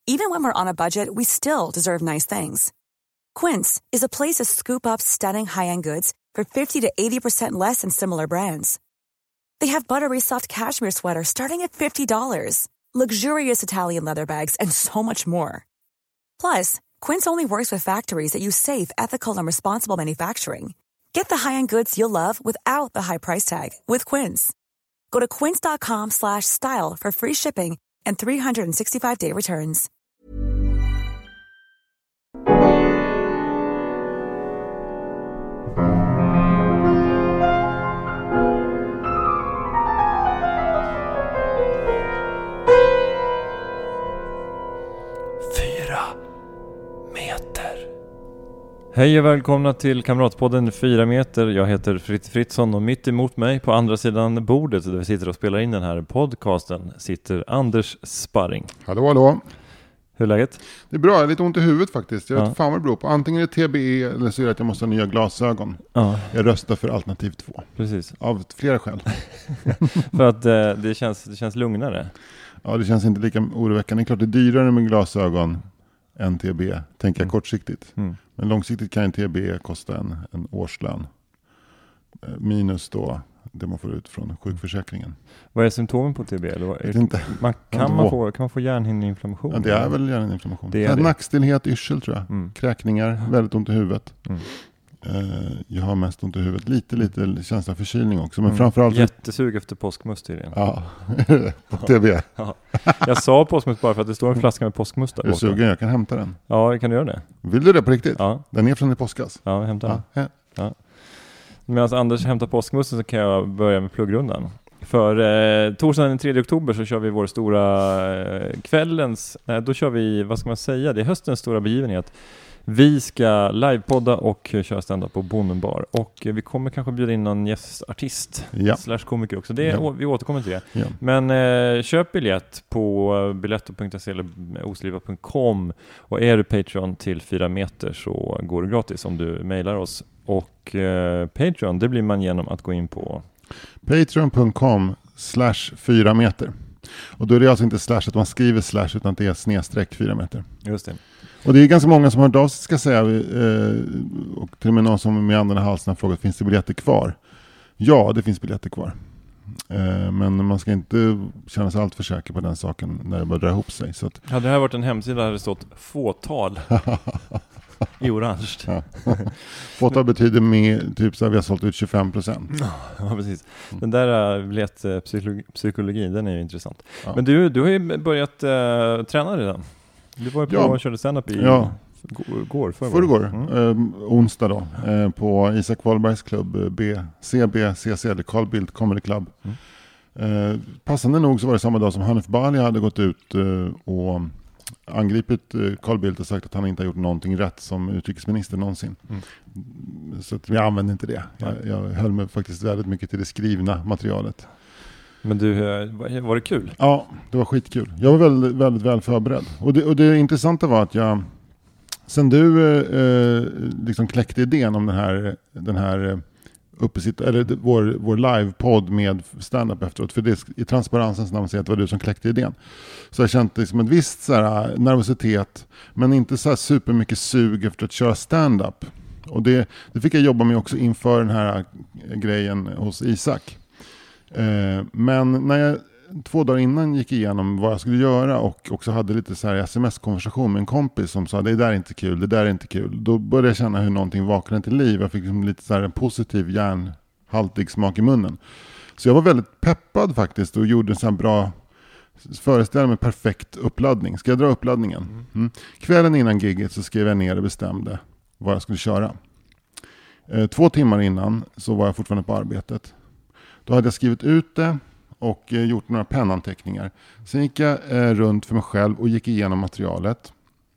Even when we're on a budget, we still deserve nice things. Quince is a place to scoop up stunning high-end goods for 50 to 80% less than similar brands. They have buttery soft cashmere sweaters starting at $50, luxurious Italian leather bags, and so much more. Plus, Quince only works with factories that use safe, ethical, and responsible manufacturing. Get the high-end goods you'll love without the high price tag with Quince. Go to quince.com/style for free shipping and 365-day returns. Hej och välkomna till Kamratpodden 4 meter. Jag heter Fritt Fritzson och mitt emot mig på andra sidan bordet där vi sitter och spelar in den här podcasten sitter Anders Sparring. Hallå, hallå. Hur är läget? Det är bra, jag har lite ont i huvudet faktiskt. Jag vet inte fan vad det beror på. Antingen är det TBE eller så är det att jag måste ha nya glasögon. Ja. Jag röstar för alternativ 2. Precis. Av flera skäl. För att det känns lugnare. Ja, det känns inte lika oroväckande. Det är klart det är dyrare med glasögon än TBE, tänker jag kortsiktigt. Men långsiktigt kan en TBE kosta en årslön. Minus då det man får ut från sjukförsäkringen. Vad är symptomen på TBE? Kan man få hjärnhinneinflammation? Ja, det är väl hjärnhinneinflammation. Det är nackstillhet, yrsel tror jag. Kräkningar, väldigt ont i huvudet. Jag har mest ont i huvudet. Lite känsla av förkylning också. Men framförallt... Jättesug efter påskmust tydligen. Ja, på TBE. Ja. Jag sa påskmust bara för att det står en flaska med påskmust där. Är du sugen? Jag kan hämta den. Ja, kan du göra det? Vill du det på riktigt? Ja. Den är från i påskas. Ja, hämta den. Ja. Medan Anders hämtar påskmusten så kan jag börja med pluggrundan. För torsdagen den 3 oktober så kör vi vår stora kvällens... då kör vi, vad ska man säga? Det är höstens stora begivenhet. Vi ska livepodda och köra stand-up på Bonnenbar. Och vi kommer kanske bjuda in någon gästartist / komiker också. Vi återkommer till det. Ja. Men köp biljett på biletto.se eller osliva.com. Och är du Patreon till 4 meter så går det gratis om du mejlar oss. Och Patreon, det blir man genom att gå in på patreon.com/4 meter. Och då är det alltså inte slash att man skriver slash utan det är snedstreck 4 meter. Just det. Och det är ganska många som har hört av sig, ska säga, och till och med någon som med andan i halsen har frågat, finns det biljetter kvar? Ja, det finns biljetter kvar. Men man ska inte känna sig allt för säker på den saken när det börjar dra ihop sig. Så att... Hade det här varit en hemsida hade det stått fåtal i orange. Ja. Fåtal betyder med typ så att vi har sålt ut 25%. Ja, precis. Den där biljettpsykologi, den är ju intressant. Ja. Men du har ju börjat träna redan. Du var ju på och körde stand-up i förrgår. Onsdag då. På Isak Wahlbergs klubb CBCC, eller Carl Bildt Comedy Club. Passande nog så var det samma dag som Hanif Bali hade gått ut och angripit Carl Bildt och sagt att han inte har gjort någonting rätt som utrikesminister någonsin. Så att jag använde inte det. Jag höll mig faktiskt väldigt mycket till det skrivna materialet. Men du, var det kul? Ja, det var skitkul. Jag var väldigt, väldigt väl förberedd. Och det intressanta var att sen du liksom kläckte idén om den här vår livepodd med stand-up efteråt, för det i transparensens namn säger att det var du som kläckte idén. Så jag kände liksom en viss så här nervositet, men inte så här supermycket sug efter att köra stand-up. Och det fick jag jobba med också inför den här grejen hos Isak. Men när jag 2 dagar innan gick igenom vad jag skulle göra och också hade lite så här sms-konversation med en kompis som sa det där är inte kul, då började jag känna hur någonting vaknade till liv. Jag fick liksom lite så här en positiv järnhaltig smak i munnen. Så jag var väldigt peppad faktiskt och gjorde en så här bra föreställning med perfekt uppladdning. Ska jag dra uppladdningen? Kvällen innan gigget så skrev jag ner och bestämde vad jag skulle köra. 2 timmar innan så var jag fortfarande på arbetet. Då hade jag skrivit ut det och gjort några pennanteckningar. Sen gick jag runt för mig själv och gick igenom materialet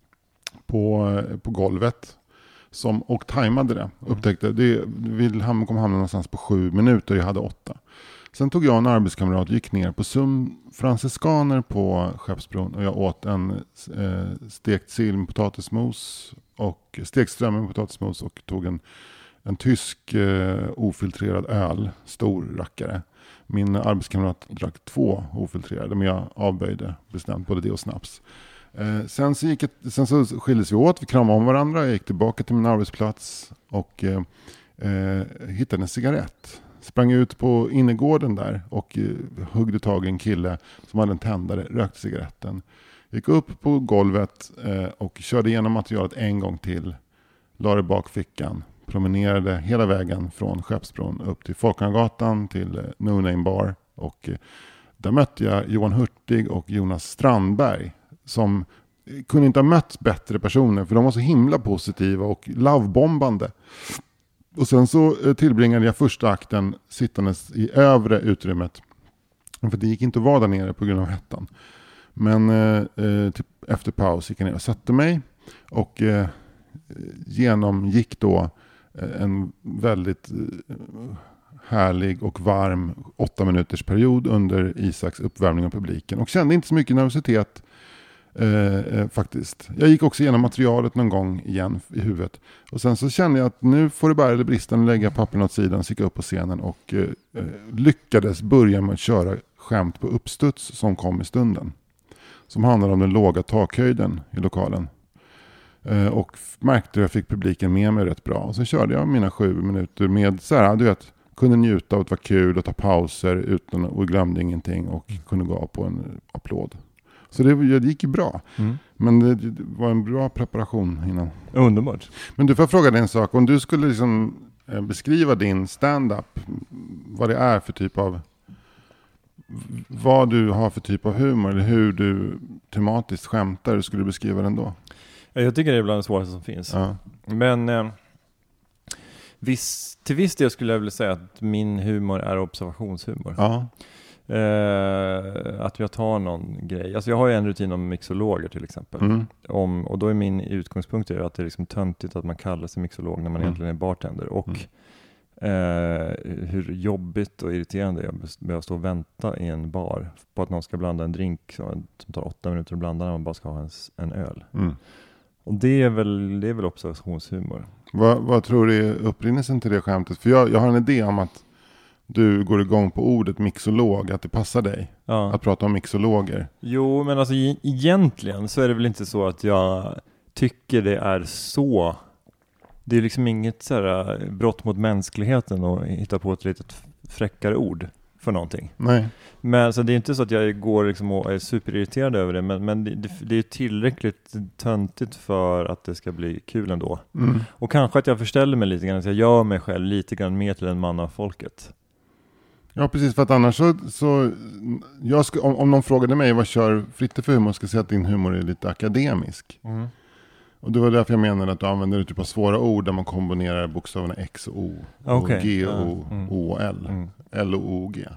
på golvet och tajmade det. Upptäckte vi kommer hamna någonstans på 7 minuter, jag hade 8. Sen tog jag en arbetskamrat och gick ner på Franciskaner på Skeppsbron och jag åt en stekt sill med potatismos och stekt strömming med potatismos och tog en tysk ofiltrerad öl, stor rackare. Min arbetskamrat drack 2 ofiltrerade, men jag avböjde bestämt både det och snaps. Sen så skildes vi åt, vi kramade om varandra. Jag gick tillbaka till min arbetsplats och hittade en cigarett. Sprang ut på innergården där och huggde tag i en kille som hade en tändare, rökte cigaretten. Gick upp på golvet och körde igenom materialet en gång till. La det bak fickan. Promenerade hela vägen från Skeppsbron upp till Folkungagatan till No Name Bar. Och där mötte jag Johan Hurtig och Jonas Strandberg som kunde inte ha mött bättre personer för de var så himla positiva och lovebombande. Och sen så tillbringade jag första akten sittandes i övre utrymmet. För det gick inte att vara där nere på grund av hettan. Men typ efter paus gick jag ner och satte mig. Och genomgick då en väldigt härlig och varm 8 minuters period under Isaks uppvärmning av publiken. Och kände inte så mycket nervositet faktiskt. Jag gick också igenom materialet någon gång igen i huvudet. Och sen så kände jag att nu får det bära eller brista och lägga pappren åt sidan. Så gick jag upp på scenen och lyckades börja med att köra skämt på uppstuds som kom i stunden. Som handlade om den låga takhöjden i lokalen. Och märkte att jag fick publiken med mig rätt bra. Och så körde jag mina 7 minuter med så här, du vet, kunde njuta av att vara kul och ta pauser utan och glömde ingenting och kunde gå av på en applåd. Så det gick ju bra. Men det var en bra preparation innan. Underbart. Men du får fråga dig en sak. Om du skulle liksom beskriva din stand-up, vad det är för typ av, vad du har för typ av humor eller hur du tematiskt skämtar, hur skulle du beskriva den då? Jag tycker det är bland det svåraste som finns. Ja. Men till viss del skulle jag vilja säga att min humor är observationshumor. Ja. Att jag tar någon grej. Alltså jag har ju en rutin om mixologer till exempel. Och då är min utgångspunkt att det är liksom töntigt att man kallar sig mixolog när man egentligen är bartender. Och hur jobbigt och irriterande jag behöver stå och vänta i en bar på att någon ska blanda en drink som tar 8 minuter att blanda när man bara ska ha en öl. Och det är väl observationshumor. Vad tror du är upprinnelsen till det skämtet? För jag har en idé om att du går igång på ordet mixolog, att det passar dig att prata om mixologer. Jo, men alltså egentligen så är det väl inte så att jag tycker det är så. Det är liksom inget så här brott mot mänskligheten att hitta på ett litet fräckare ord för någonting. Nej. Men alltså, det är inte så att jag går liksom och är superirriterad över det, men det är tillräckligt töntigt för att det ska bli kul ändå. Och kanske att jag förställer mig lite grann, att jag gör mig själv lite grann mer till en man av folket. Ja, precis, för att annars så om någon frågade mig vad kör Fritte för humor, ska jag säga att din humor är lite akademisk. Och det var därför jag menade att du använder typ av svåra ord där man kombinerar bokstäverna X och O och G och O och L. L och O och G.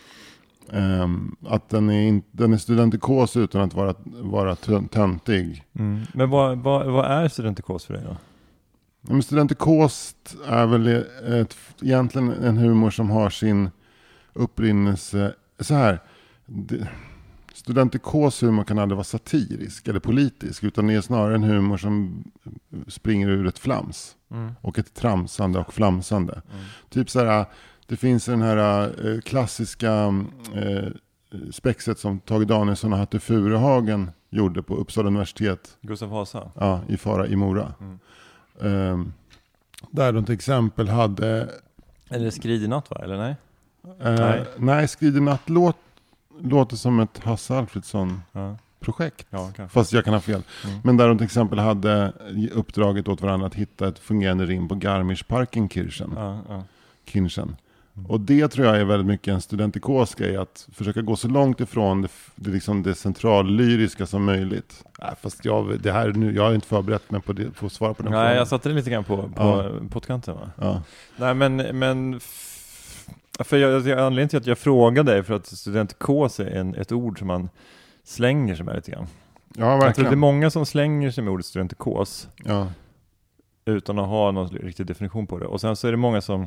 Att den är studentikos utan att vara töntig. Men vad är studentikos för dig då? Men studentikos är väl egentligen en humor som har sin upprinnelse så här. Studentikos humor kan aldrig vara satirisk eller politisk, utan det är snarare en humor som springer ur ett flams och ett tramsande och flamsande. Typ så här, det finns den här klassiska spexet som Tage Danielsson och Hatte Furuhagen gjorde på Uppsala universitet. Gustav Vasa? Ja, i Fara i Mora. Där de till exempel hade... Eller Skrid i natt, va? Eller nej? Nej, Skrid i natt låter som ett Hasse Alfredson-projekt. Ja, fast jag kan ha fel. Men där de till exempel hade uppdraget åt varandra att hitta ett fungerande rim på Garmisch-Parken Kirchen. Och det tror jag är väldigt mycket en studentikos grej, att försöka gå så långt ifrån det centrallyriska som möjligt. Fast jag har inte förberett mig på att svara på den frågan. Nej, jag satte det lite grann på pottkanten, va? Ja. Nej, men för anledningen till att jag frågade dig för att studentikos är ett ord som man slänger sig med lite grann. Ja, verkligen. Alltså, det är många som slänger sig med ordet studentikos utan att ha någon riktig definition på det. Och sen så är det många som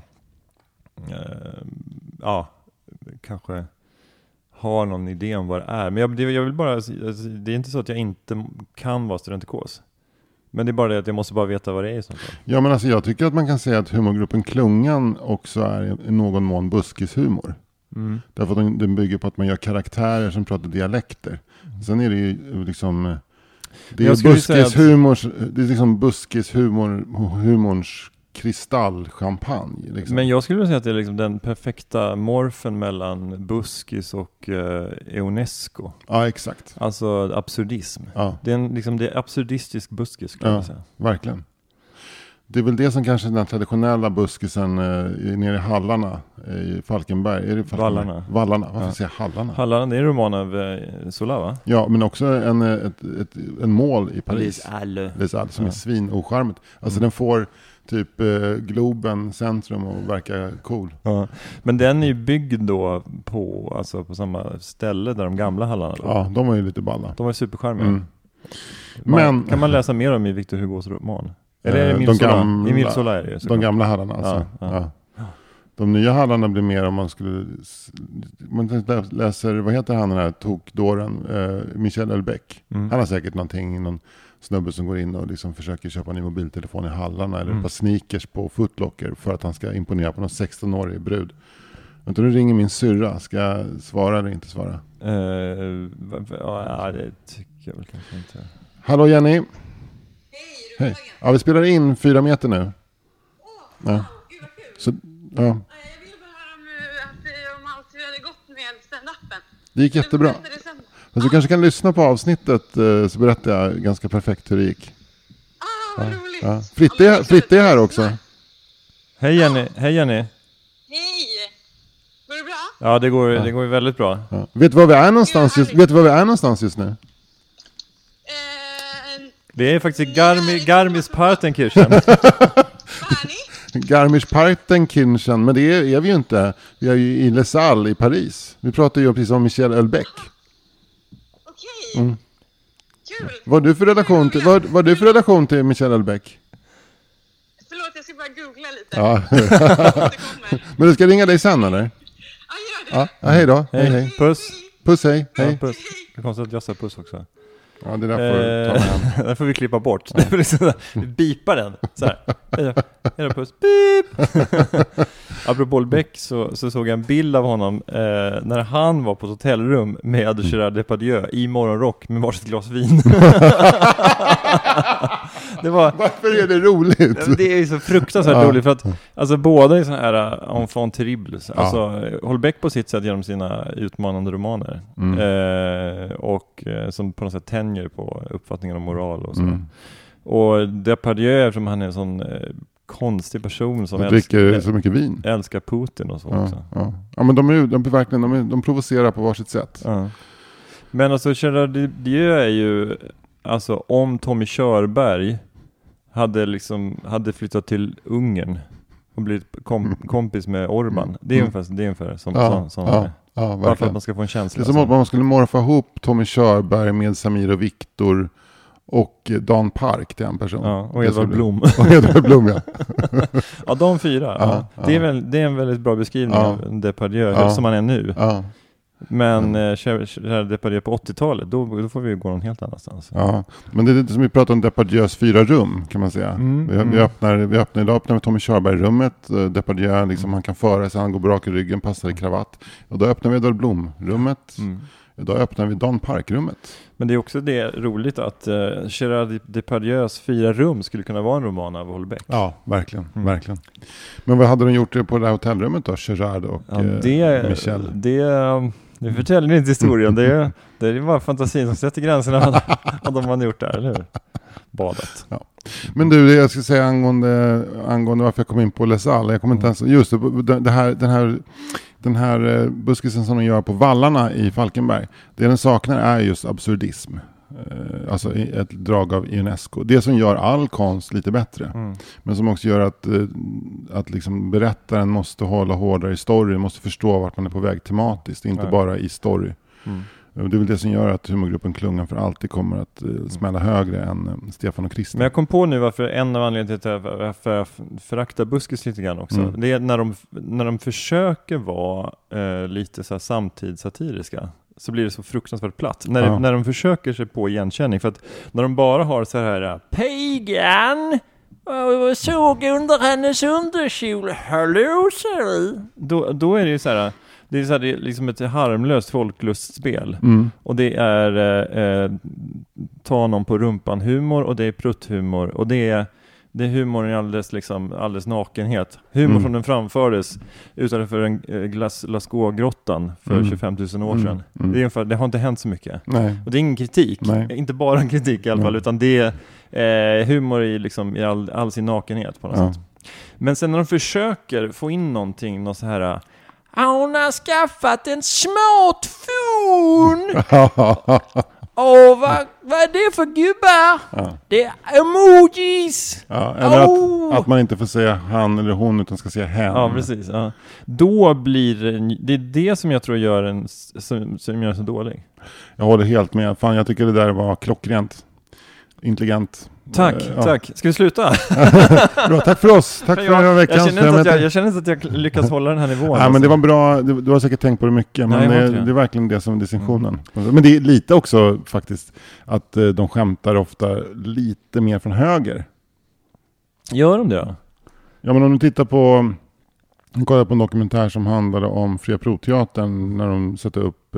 kanske har någon idé om vad det är. Men jag vill bara, det är inte så att jag inte kan vara studentikos. Men det är bara det att jag måste bara veta vad det är i sånt fall. Ja, men alltså jag tycker att man kan säga att humorgruppen Klungan också är i någon mån buskishumor. Därför att den bygger på att man gör karaktärer som pratar dialekter. Sen är det ju liksom Det är buskishumors, det är liksom buskishumorns kristallchampagne. Liksom. Men jag skulle vilja säga att det är liksom den perfekta morfen mellan buskis och Ionesco. Ja, exakt. Alltså absurdism. Ja. Det är absurdistisk buskis skulle jag säga. Verkligen. Det är väl det som kanske den traditionella buskisen nere i Hallarna i Falkenberg. Är det Falkenberg? Vallarna. Varför säger jag Hallarna? Hallarna, det är en roman av Zola, va? Ja, men också en mål i Paris. Les Halles som är svinocharmigt. Alltså den får typ Globen centrum och verkar cool. Ja. Men den är ju byggd då på samma ställe där de gamla hallarna låg. Ja, de var ju lite balla. De var supercharmiga. Men kan man läsa mer om i Victor Hugos roman? Eller är det Emile Zola är det, de gamla hallarna alltså. Ja. De nya hallarna blir mer om man skulle... Man läser, vad heter han den här tokdåren? Michel Houellebecq. Han har säkert någon snubbe som går in och liksom försöker köpa en ny mobiltelefon i hallarna eller ett par sneakers på Foot Locker för att han ska imponera på någon 16-årig brud. Vänta, nu ringer min syrra. Ska jag svara eller inte svara? Ja, det tycker jag väl kanske inte. Hallå Jenny. Hej. Ja, vi spelar in 4 meter nu. Ja. Gud vad kul. Så, ja. Jag ville bara höra om allt hur det hade gått med stand-upen. Det gick jättebra. Så du kanske kan lyssna på avsnittet så berättar jag ganska perfekt hur det gick. Vad roligt. Ja. Fritte är här också. Hej Jenny. Hej. Går det bra? Ja, det går ju väldigt bra. Ja. Vet du var vi är någonstans just nu? Det är faktiskt Garmisch-Partenkirchen. Garmisch-Partenkirchen, men det är vi ju inte. Vi är ju i Les Halles i Paris. Vi pratar ju precis om Michel Houellebecq. Okej. Kul. Vad är du för relation till Michel Houellebecq? Förlåt, jag ska bara googla lite. Ja. Men du ska ringa dig sen eller? Ja, gör det. Ja, hej då. Hej. Puss, hej. Ja, puss. Det är konstigt att jag sa puss också. Ja, det där får ta med. Den får vi klippa bort. Vi bipar den. Så här. Hej då, puss. Beep. Apropå Houellebecq så såg jag en bild av honom när han var på ett hotellrum med Gerard Depardieu i morgonrock med varsitt glas vin. Varför är det roligt? Det är ju så fruktansvärt roligt för att alltså, båda är sådana här enfant terribles. Alltså Houellebecq på sitt sätt genom sina utmanande romaner och som på något sätt tänjer på uppfattningen om moral och så. Och Depardieu, eftersom han är en sån konstig person som dricker så mycket vin, älskar Putin och så också. Ja, men de provocerar på varsitt sätt. Men alltså Gerard Depardieu är ju alltså om Tommy Körberg hade flyttat till Ungern och blivit kompis med Orban. Det är ungefär som bara för att man ska få en känsla. Det är som att man skulle morfa ihop Tommy Körberg med Samir och Viktor och Dan Park till en person. Ja, och Edvard Blom. Ja. Ja, de 4. Det är en väldigt bra beskrivning av Depardieu som han är nu. Ja. Men Depardieu på 80-talet, då får vi gå någon helt annanstans. Ja, men det är lite som vi pratar om Depardieu's 4 rum kan man säga. Idag öppnar vi Tommy Körberg-rummet. Depardieu, liksom, han kan föra sig, han går brak i ryggen, passar i kravatt. Och då öppnar vi Edvard Blom-rummet. Idag öppnar vi Dan Park-rummet. Men det är också roligt att Gerard Depardieu's 4 rum skulle kunna vara en roman av Houellebecq. Ja, verkligen. Men vad hade de gjort på det här hotellrummet då, Gerard och Michel? Det förtäljer inte historien. Det är bara fantasin som sätter gränserna vad de har gjort där, eller hur? Badet. Ja. Men du, jag ska säga angående varför jag kom in på Les Halles. Jag kommer inte ens, just den här buskisen som de gör på vallarna i Falkenberg. Det den saknar är just absurdism. Alltså ett drag av Ionesco. Det som gör all konst lite bättre. Men som också gör att liksom berättaren måste hålla hårdare i story. Måste förstå vart man är på väg tematiskt. Inte bara i story. Det är väl det som gör att humorgruppen Klungan för alltid kommer att smälla högre än Stefan och Christer. Men jag kom på nu varför en av anledningarna till att jag föraktar buskis lite grann också. Det är när de försöker vara lite så här samtidssatiriska. Så blir det så fruktansvärt platt. När de försöker sig på igenkänning. För att när de bara har så här Pagan och såg under hennes underkjol. Hallå, sorry. Då är det ju så här. Det är, så här, det är liksom ett harmlöst folklustspel. Och det är ta någon på rumpan humor, och det är prutthumor, och det är humor i alldeles nakenhet. Humor som den framfördes utanför en Glasgow-grottan för 25 000 år sedan. Det har inte hänt så mycket. Nej. Och det är ingen kritik. Nej. Inte bara en kritik i alla fall, utan det är humor i, liksom, i all sin nakenhet på något sätt. Men sen när de försöker få in någon så här: hon har skaffat en smartphone! Åh, vad är det för gubbar? Ja. Det är emojis! Ja, eller att man inte får säga han eller hon, utan ska säga hen. Ja, precis. Ja. Då blir det som jag tror gör som gör så dålig. Jag håller helt med. Fan, jag tycker det där var klockrent. Intelligent. Tack. Ska vi sluta? Bra, tack för oss. Tack för den här veckan. Jag känner inte att jag lyckas hålla den här nivån. Nej, men det var bra. Du har säkert tänkt på det mycket. Men det är verkligen det som är distinktionen. Men det är lite också faktiskt att de skämtar ofta lite mer från höger. Gör de det då? Ja, men om du tittar på... Jag kollade på en dokumentär som handlade om Fria Proteatern när de satte upp...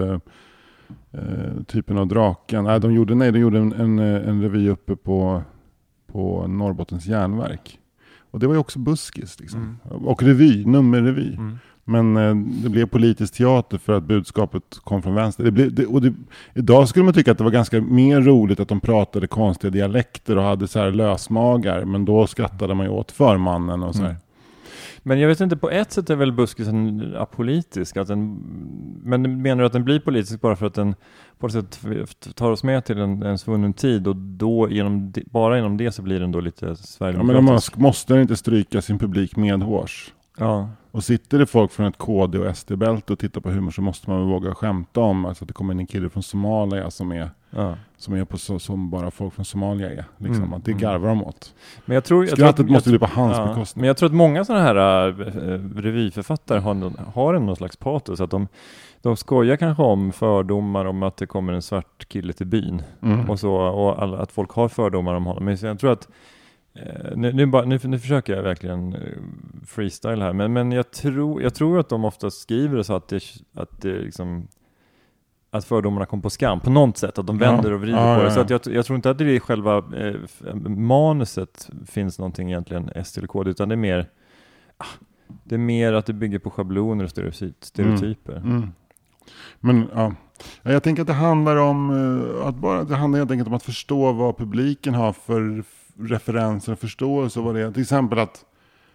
typen av draken. De gjorde en revy uppe på Norrbottens järnverk. Och det var ju också buskis liksom. Och nummerrevy. Men det blev politisk teater för att budskapet kom från vänster. Idag skulle man tycka att det var ganska mer roligt att de pratade konstiga dialekter och hade så här lösmagar, men då skrattade man ju åt förmannen och så här. Men jag vet inte, på ett sätt är väl buskisen apolitisk. Men menar du att den blir politisk bara för att den på ett sätt tar oss med till en svunnen tid, och då bara genom det så blir den då lite sverigedemokratisk? Ja, men måste den inte stryka sin publik medhårs? Ja. Och sitter det folk från ett KD och SD-bälte och tittar på humor, så måste man våga skämta om att det kommer en kille från Somalia som är som bara folk från Somalia är. Liksom, att det garvar de åt. Men jag tror skrattet måste bli på hans bekostnad. Men jag tror att många sådana här revyförfattare har någon slags patos. Att de skojar kanske om fördomar, om att det kommer en svart kille till byn. Och att folk har fördomar om honom. Men jag tror att nu försöker jag verkligen freestyle här, men jag tror att de ofta skriver det så att det liksom, att fördomarna kom på skam på något sätt, att de vänder och vrider på det. Så att jag tror inte att det är själva manuset finns någonting egentligen SD eller KD, utan det är mer att det bygger på schabloner och stereotyper. Men jag tänker att det handlar om det handlar helt enkelt om att förstå vad publiken har för referenser och förståelse. Vad det är. Till exempel att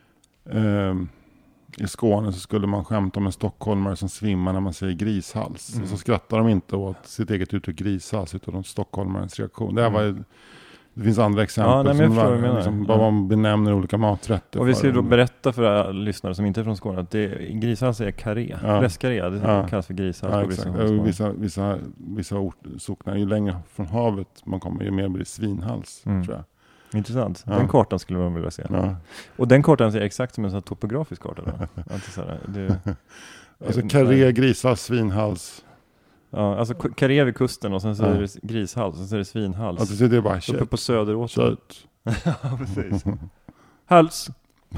i Skåne så skulle man skämta om en stockholmare som svimmar när man säger grishals. Och så skrattar de inte åt sitt eget uttryck grishals, utan åt stockholmarens reaktion. Det finns andra exempel som bara man benämner olika maträtter. Och vi ska då berätta för alla lyssnare som inte är från Skåne att grishals är karré. Fläskkarré, det kallas för grishals. Vissa socknar, ju längre från havet man kommer, ju mer blir det svinhals, tror jag. Intressant. Den kartan skulle man vilja se. Ja. Och den kartan ser exakt som en sån topografisk karta då. Alltså karré, grishals, svinhals. Ja, alltså karré vid kusten och sen så är det grishals och sen så är det svinhals. Alltså det är bara kött. Uppe på Söderåsen. Kött. Ja, precis. Hals.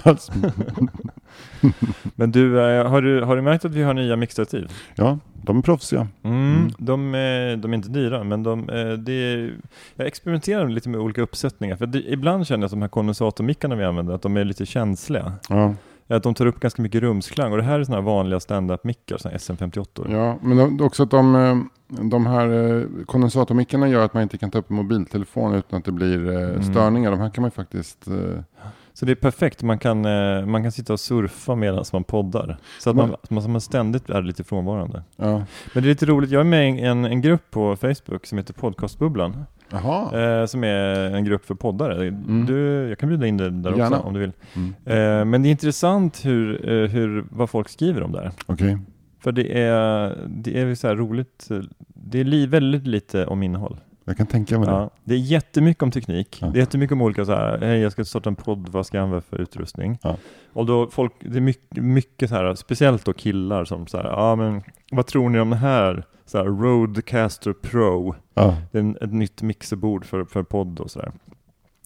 Men du, har du märkt att vi har nya mixtativ? Ja, de är proffsiga. De är inte dyra, men jag experimenterar lite med olika uppsättningar. För ibland känner jag att de här kondensatormickarna vi använder, att de är lite känsliga. Ja. Att de tar upp ganska mycket rumsklang. Och det här är såna här vanliga stand-up-mickar, såna SM58. Ja, men också att de här kondensatormickarna gör att man inte kan ta upp en mobiltelefon utan att det blir störningar. De här kan man faktiskt... Så det är perfekt. Man kan sitta och surfa medan man poddar. Så att man ständigt är lite frånvarande. Ja. Men det är lite roligt. Jag är med i en grupp på Facebook som heter Podcastbubblan. Som är en grupp för poddare. Jag kan bjuda in dig där också om du vill. Men det är intressant vad folk skriver om där. Okay. För det är så här roligt. Det är väldigt lite om innehåll. Jag kan tänka mig det. Det är jättemycket om teknik. Det är jättemycket om olika så här, hej, jag ska starta en podd, vad ska jag använda för utrustning? Ja. Och då det är mycket så här, speciellt då killar som så här, men vad tror ni om det här? Så här, Rodecaster Pro. Ja. Det är ett nytt mixerbord för podd och så där.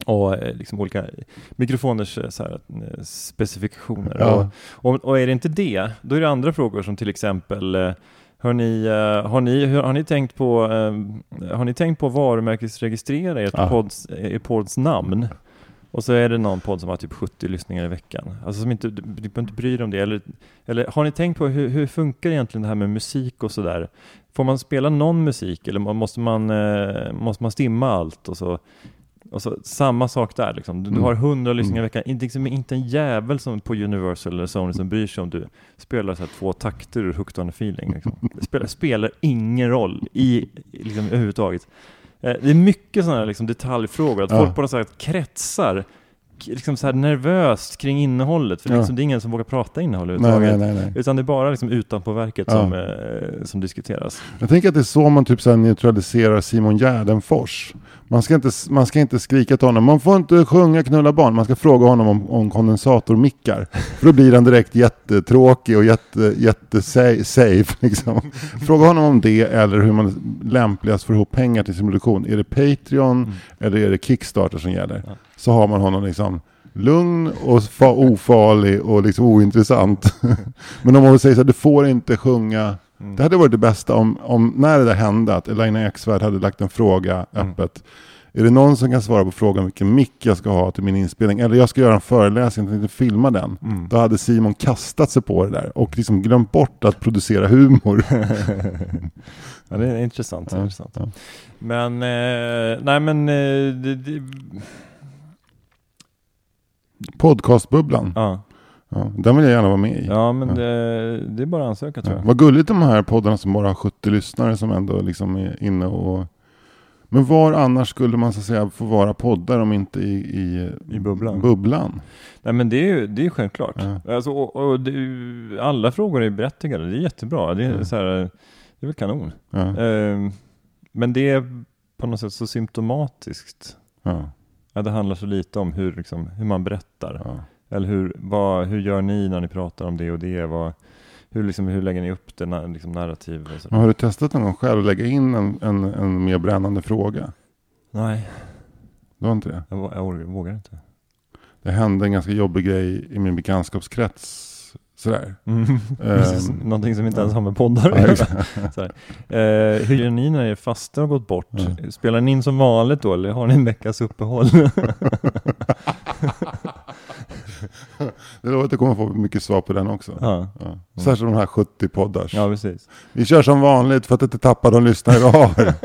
och liksom olika mikrofoners så här, specifikationer. Ja. Och är det inte det, då är det andra frågor som till exempel har ni tänkt på varumärkesregistrera er podds namn? Och så är det någon podd som har typ 70 lyssningar i veckan. Alltså som inte, du behöver inte bry dig om det. Eller har ni tänkt på hur funkar egentligen det här med musik och sådär? Får man spela någon musik eller måste man stimma allt? Och så samma sak där liksom. Du har 100 lyssningar i veckan. Inte en jävel som på Universal eller Sony som bryr sig om du spelar så här 2 takter ur Hooked on a Feeling. Liksom. Det spelar ingen roll i liksom, överhuvudtaget. Det är mycket sådana liksom, detaljfrågor. Att folk på något sätt kretsar liksom, så här nervöst kring innehållet. För liksom, det är ingen som vågar prata innehåll överhuvudtaget. Nej. Utan det är bara liksom, utanpå verket som diskuteras. Jag tänker att det är så man typ så här neutraliserar Simon Gärdenfors. Man ska inte skrika till honom. Man får inte sjunga Knulla barn. Man ska fråga honom om kondensatormickar. För då blir han direkt jättetråkig och jättesafe. Liksom. Fråga honom om det eller hur man lämpligast får ihop pengar till sin produktion. Är det Patreon eller är det Kickstarter som gäller? Ja. Så har man honom liksom lugn och ofarlig och liksom ointressant. Men om man säger så här, du får inte sjunga. Det hade varit det bästa om när det där hände att Elina Eksvärd hade lagt en fråga öppet. Är det någon som kan svara på frågan vilken mick jag ska ha till min inspelning? Eller jag ska göra en föreläsning och inte filma den. Då hade Simon kastat sig på det där och liksom glömt bort att producera humor. Ja, det är intressant. Ja. Men, Podcastbubblan. Ja. Ja, den vill jag gärna vara med i. Ja, men det är bara ansöka tror jag. Vad gulligt de här poddarna som bara har 70 lyssnare som ändå liksom är inne och... Men var annars skulle man så att säga få vara poddar om inte i bubblan? Nej, men det är självklart. Ja. Alltså, och alla frågor är berättigade. Det är jättebra. Det är så här, det är väl kanon. Ja. Men det är på något sätt så symptomatiskt. Ja. Det handlar så lite om hur man berättar. Ja. Eller hur gör ni när ni pratar om det och det? Hur lägger ni upp det liksom narrativ? Och så. Har du testat någon gång själv att lägga in en mer brännande fråga? Nej. Du har inte det? Jag vågar inte. Det hände en ganska jobbig grej i min bekantskapskrets. Sådär. Någonting som inte ens har med poddar att göra. Hur gör ni när er fasta har gått bort? Spelar ni in som vanligt då? Eller har ni en veckas uppehåll? Det låter att jag kommer få mycket svar på den också. Ja. Särskilt de här 70 poddar. Ja, precis. Vi kör som vanligt för att inte tappa de lyssnare vi har.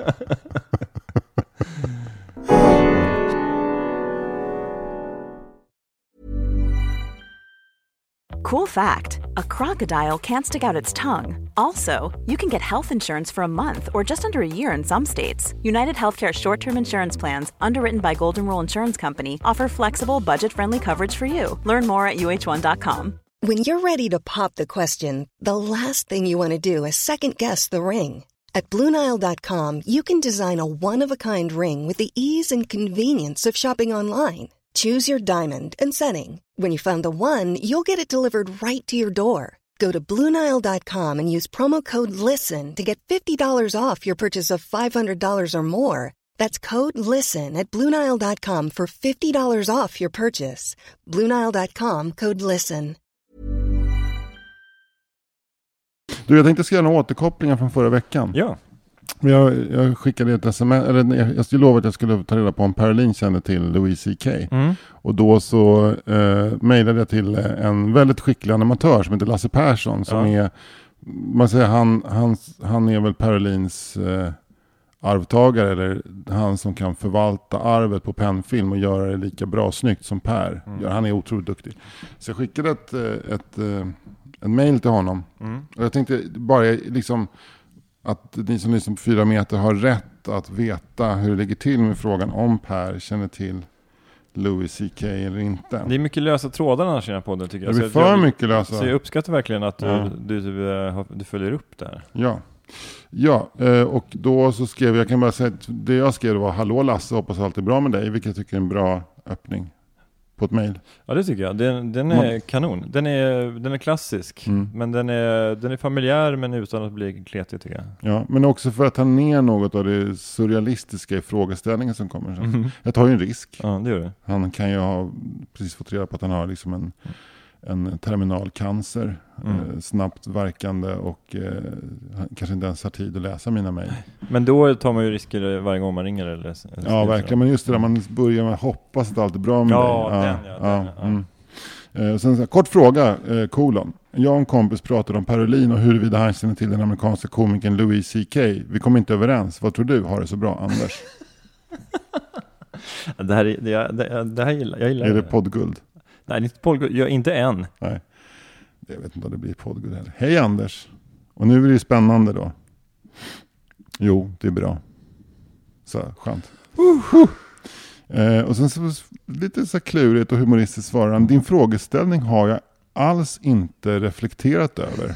Cool fact, a crocodile can't stick out its tongue. Also, you can get health insurance for a month or just under a year in some states. United Healthcare short-term insurance plans, underwritten by Golden Rule Insurance Company, offer flexible, budget-friendly coverage for you. Learn more at uh1.com. When you're ready to pop the question, the last thing you want to do is second-guess the ring. At BlueNile.com, you can design a one-of-a-kind ring with the ease and convenience of shopping online. Choose your diamond and setting. When you find the one, you'll get it delivered right to your door. Go to BlueNile.com and use promo code LISTEN to get $50 off your purchase of $500 or more. That's code LISTEN at BlueNile.com for $50 off your purchase. BlueNile.com, code LISTEN. Du, jag tänkte skriva några återkopplingar från förra veckan. Ja. Jag skickade ett sms, eller jag skulle lova att jag skulle ta reda på om Parolin kände till Louis CK. Och då så mejlade jag till en väldigt skicklig animatör som heter Lasse Persson som är, man säger han är väl Parolins arvtagare eller han som kan förvalta arvet på pennfilm och göra det lika bra snyggt som Per. Han är otroligt duktig. Så jag skickade en mejl till honom. Och jag tänkte bara liksom att ni som lyssnar på 4 meter har rätt att veta hur det ligger till med frågan om Per känner till Louis CK eller inte. Det är mycket lösa trådar annars i den här podden tycker jag. Det är för mycket lösa. Så jag uppskattar verkligen att du följer upp det här. Ja, och då så skrev jag kan bara säga att det jag skrev var hallå Lasse, hoppas allt är bra med dig, vilket jag tycker är en bra öppning. på ett mejl. Ja, det tycker jag. Den är kanon. Den är klassisk, men den är familjär men utan att bli kletig, tycker jag. Ja, men också för att ta ner något av det surrealistiska i frågeställningen som kommer sen. Jag tar ju en risk. Ja, det gör det. Han kan ju ha precis fått reda på att han har liksom en terminal cancer, snabbt verkande, och kanske inte ens har tid att läsa mina mejl. Men då tar man ju risker varje gång man ringer eller ja, verkligen. Men just det där, man börjar med att hoppas att allt är bra med dig. Sen, kort fråga, kolon. Jag och en kompis pratade om Parolin och huruvida han känner till den amerikanska komikern Louis C.K. Vi kom inte överens. Vad tror du? Har det så bra, Anders? Det här gillar jag. Är det poddguld? Nej, inte poddguld. Jag inte än. Nej, jag vet inte om det blir poddguld heller. Hej Anders. Och nu är det ju spännande då. Jo, det är bra. Så, skönt. Och sen så lite så klurigt och humoristiskt svarar han: din frågeställning har jag alls inte reflekterat över.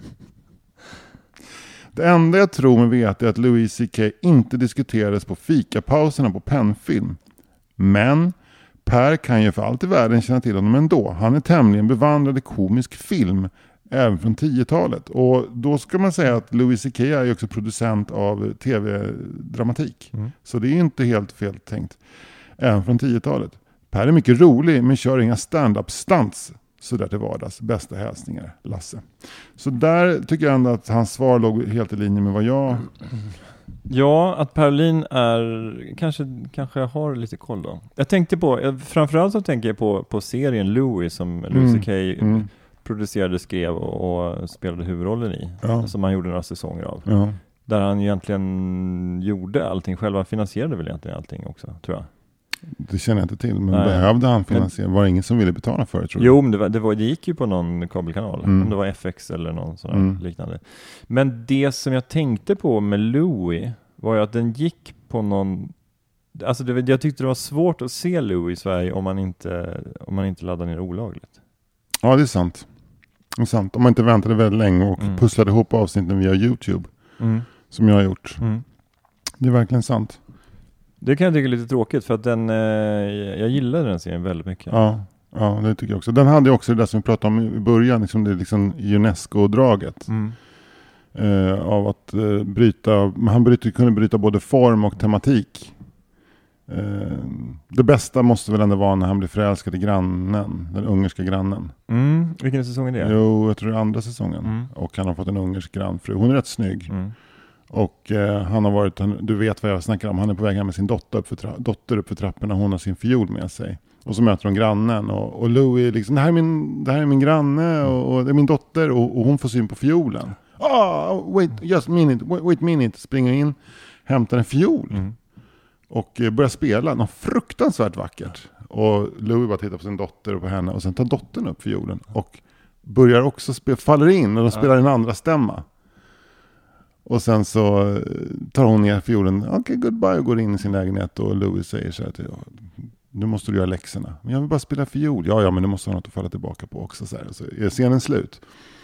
Det enda jag tror mig veta är att Louis C.K. inte diskuterades på fikapauserna på Pennfilm. Men Per kan ju för allt i världen känna till honom ändå. Han är tämligen bevandrad i komisk film, även från 10-talet. Och då ska man säga att Louis C.K. är ju också producent av tv-dramatik. Så det är inte helt fel tänkt. Även från 10-talet. Per är mycket rolig, men kör inga stand-up stunts så där till vardags. Bästa hälsningar, Lasse. Så där tycker jag ändå att hans svar låg helt i linje med vad jag... Ja, att Parolin är kanske har lite koll då. Jag tänkte framförallt så tänker jag på serien Louis som Louis C.K. producerade, skrev och spelade huvudrollen i. Som han gjorde några säsonger av. Ja. Där han egentligen gjorde allting själv. Han finansierade väl egentligen allting också, tror jag. Det känner jag inte till, men behövde han finansiera? Var det ingen som ville betala för det, tror du? Jo, men det gick ju på någon kabelkanal. Om det var FX eller någon sån liknande. Men det som jag tänkte på med Louis var ju att den gick på någon... Alltså jag tyckte det var svårt att se Louis i Sverige om man inte laddade ner olagligt. Ja, det är sant. Det är sant. Om man inte väntade väldigt länge och pusslade ihop avsnitten via YouTube. Som jag har gjort. Det är verkligen sant. Det kan jag tycka är lite tråkigt, för att jag gillade den serien väldigt mycket. Ja, det tycker jag också. Den hade ju också det där som vi pratade om i början, liksom det liksom UNESCO-draget. Av att kunde bryta både form och tematik. Det bästa måste väl ändå vara när han blir förälskad i grannen, den ungerska grannen. Vilken säsong är det? Jo, jag tror det är andra säsongen. Och han har fått en ungersk grannfru. Hon är rätt snygg. Och han har varit, du vet vad jag snackar om, han är på väg hem med sin dotter upp för trapporna, hon har sin fiol med sig. Och så möter hon grannen och Louis liksom, det här är min granne och det är min dotter, och hon får syn på fiolen. Wait a minute, springer in, hämtar en fiol och börjar spela något fruktansvärt vackert. Och Louis bara tittar på sin dotter och på henne, och sen tar dottern upp fiolen och börjar också faller in, och de spelar en andra stämma. Och sen så tar hon ner fiolen, okej, goodbye, och går in i sin lägenhet, och Louis säger så här till, nu måste du göra läxorna. Men jag vill bara spela fiol. Ja, men det måste ha något att falla tillbaka på också. Så är scenen slut.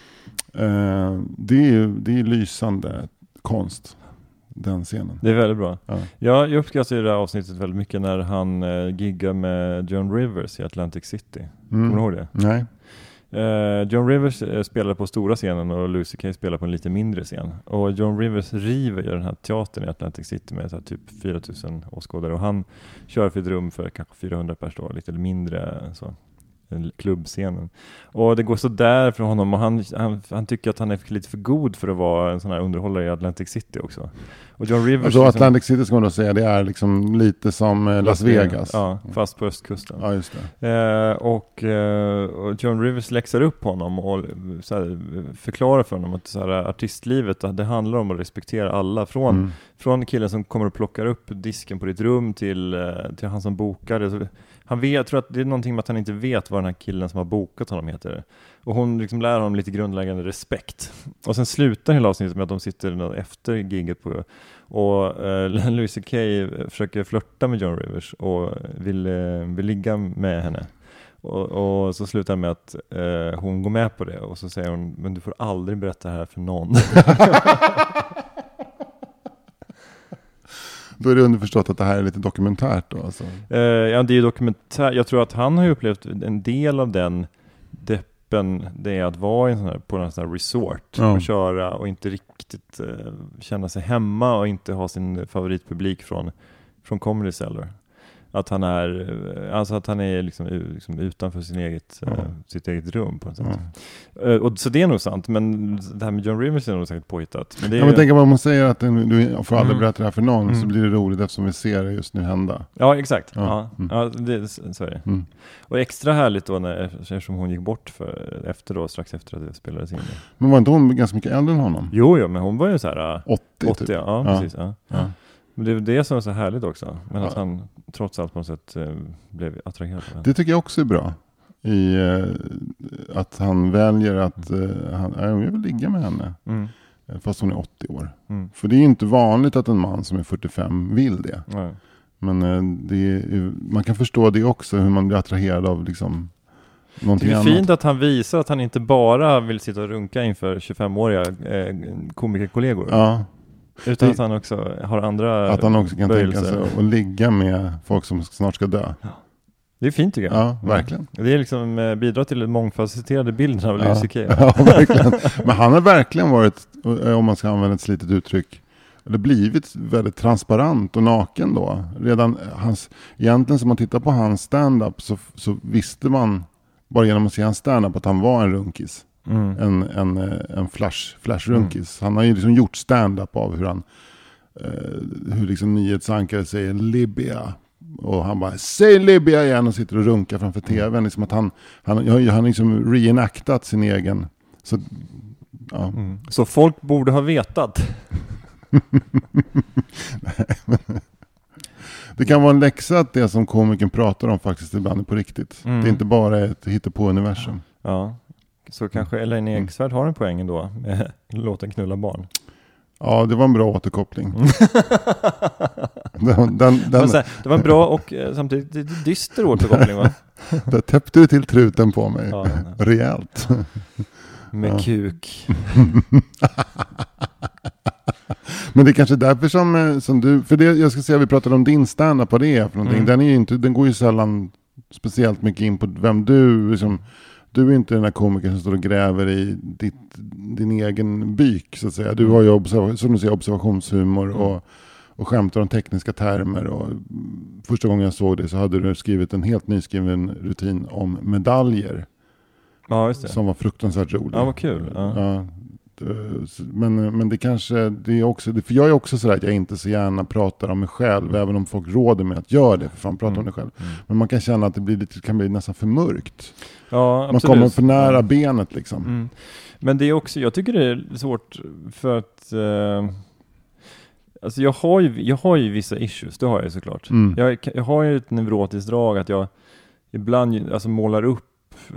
Det är lysande konst, den scenen. Det är väldigt bra. Ja. Jag uppskattar det här avsnittet väldigt mycket när han giggar med Joan Rivers i Atlantic City. Kommer du ihåg det? Nej. Joan Rivers spelar på stora scenen och Louis C.K. spelar på en lite mindre scen. Och Joan Rivers river den här teatern i Atlantic City med så här typ 4000 åskådare. Och han kör för ett rum för kanske 400 personer, lite mindre så. Klubbscenen. Och det går så där för honom, och han tycker att han är lite för god för att vara en sån här underhållare i Atlantic City också. Och Joan Rivers... Alltså Atlantic City ska man då säga, det är liksom lite som Las Vegas. Ja, fast på östkusten. Ja, just det. Och Joan Rivers läxar upp honom och så här, förklarar för honom att så här, artistlivet, det handlar om att respektera alla. Från killen som kommer och plockar upp disken på ditt rum till han som bokar det. Jag tror att det är någonting med att han inte vet vad den här killen som har bokat honom heter. Och hon liksom lär honom lite grundläggande respekt. Och sen slutar hela avsnittet med att de sitter efter giget och Louis C.K. försöker flirta med Joan Rivers och vill ligga med henne. Och så slutar med att hon går med på det, och så säger hon, men du får aldrig berätta det här för någon. Då är det underförstått att det här är lite dokumentärt då alltså. Ja, det är dokumentär. Jag tror att han har upplevt en del av den deppen, det är att vara i på en sån här resort och köra och inte riktigt känna sig hemma och inte ha sin favoritpublik från Comedy Cellar. Att han är liksom utanför sitt eget rum på ett sätt. Och så det är nog sant, men det här med John Rivers är nog säkert påhittat. Men det är men tänk om man säger att du får aldrig berätta det här för någon, så blir det roligt eftersom vi ser det just nu hända. Ja, exakt. Ja, så är det. Och extra härligt då eftersom hon gick bort strax efter att det spelades in. Men var inte hon ganska mycket äldre än honom? Jo, men hon var ju så här 80 typ. Ja, precis. Ja. Men det är det som är så härligt också. Men att han trots allt på något sätt blev attraherad. Det tycker jag också är bra. I att han väljer att jag vill ligga med henne. Fast hon är 80 år. För det är ju inte vanligt att en man som är 45 vill det. Nej. Men man kan förstå det också, hur man blir attraherad av liksom någonting annat. Det är fint att han visar att han inte bara vill sitta och runka inför 25-åriga komikerkollegor. Ja. Utan att han också har andra att han också kan tänka sig att ligga med folk som snart ska dö. Ja. Det är fint tycker jag. Ja, verkligen. Det är liksom bidrar till den mångfacetterade bilden av Louis CK. Ja, verkligen. Men han har verkligen varit, om man ska använda ett slitet uttryck, eller blivit väldigt transparent och naken då. Redan egentligen som man tittar på hans stand-up så visste man bara genom att se hans stand-up att han var en runkis. En flash-runkis. Han har ju liksom gjort stand-up av hur liksom nyhetsankare säger Libya. Och han bara, säg Libya igen, och sitter och runkar framför tvn. Liksom att han liksom reenactat sin egen. Så, ja. Så folk borde ha vetat. Det kan vara en läxa att det som komikern pratar om faktiskt ibland är på riktigt. Det är inte bara ett hittepå-universum. Ja. Så kanske Elaine Eksvärd har en poäng då med låten Knulla barn. Ja, det var en bra återkoppling. Det var en bra och samtidigt dyster återkoppling, va? Där täppte du till truten på mig. Ja, rejält. Med kuk. Men det är kanske därför som du... För det, jag ska säga, vi pratade om din stand-up, vad det är för någonting. Den går ju sällan speciellt mycket in på vem du... Liksom, du är inte den här komikern som står och gräver i din egen byk, så att säga. Du har ju som du säger, observationshumor och skämtar om tekniska termer. Och första gången jag såg det så hade du skrivit en helt nyskriven rutin om medaljer. Ja, just det. Som var fruktansvärt rolig. Ja, vad kul. Ja. Men det kanske, det är också, för jag är också sådär att jag inte så gärna pratar om mig själv, även om folk råder mig att göra det, för fan prata om dig själv. Men man kan känna att det kan bli nästan för mörkt. Ja, man kommer för nära benet liksom. Men det är också, jag tycker det är svårt för att alltså jag har ju vissa issues, det har jag såklart. Jag har ju ett neurotiskt drag att jag ibland målar upp